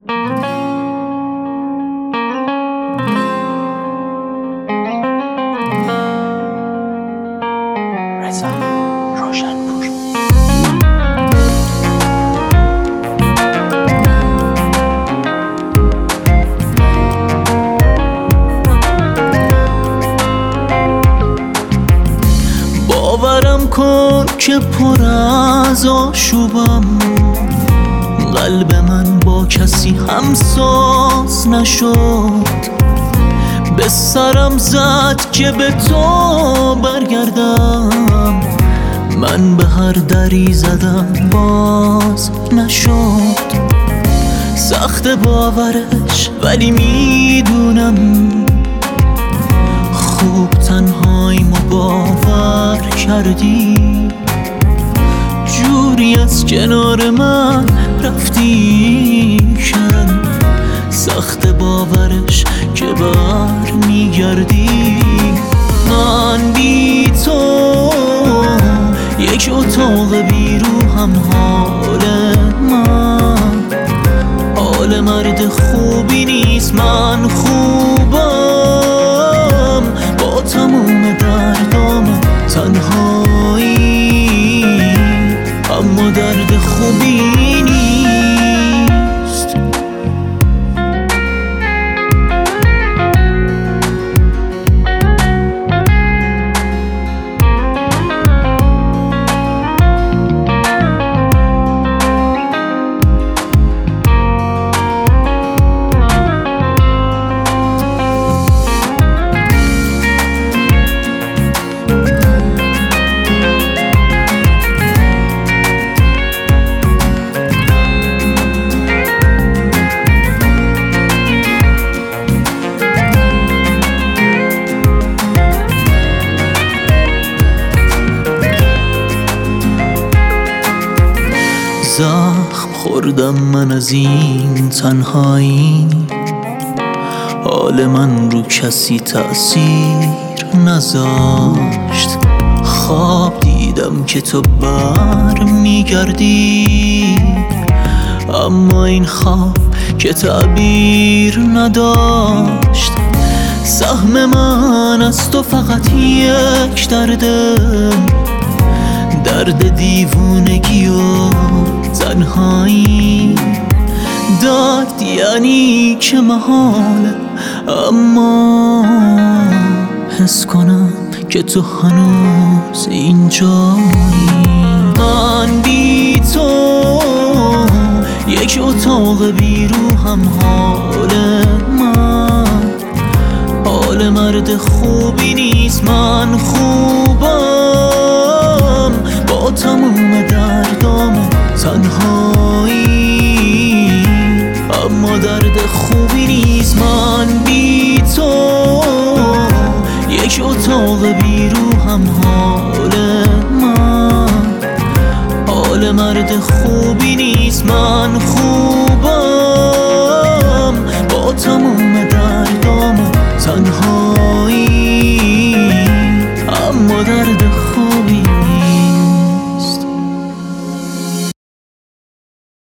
رضا روشنپور. باورم کن که پر از آشوبم، قلب من با کسی همساز نشد. به سرم زد که به تو برگردم، من به هر دری زدم باز نشد. سخت باورش ولی میدونم خوب تنهاییمو باور کردی، جوری از کنار من رفتی شن. سخت باورش که بر میگردی، من بی تو یک اتاق بیروحم. حال مرد خوبی نیست، من خوبم با تمام دردام تنهایی، اما درد خوبی نیست. زخم خوردم من از این تنهایی، حال من رو کسی تأثیر نذاشت. خواب دیدم که تو بر میگردی، اما این خواب که تعبیر نداشت. سهم من از تو فقط یک درد دیوونگی و تنهایی. درد یعنی که محاله، اما حس کنم که تو هنوز اینجایی. من بی تو یک اتاق بیروحم. حال مرد خوبی نیست، من خوبم با تمام دردام تنهایی، اما درد خوبی نیست. من بی تو یک اتاق بیروحم. حال مرد خوبی نیست، من خوبم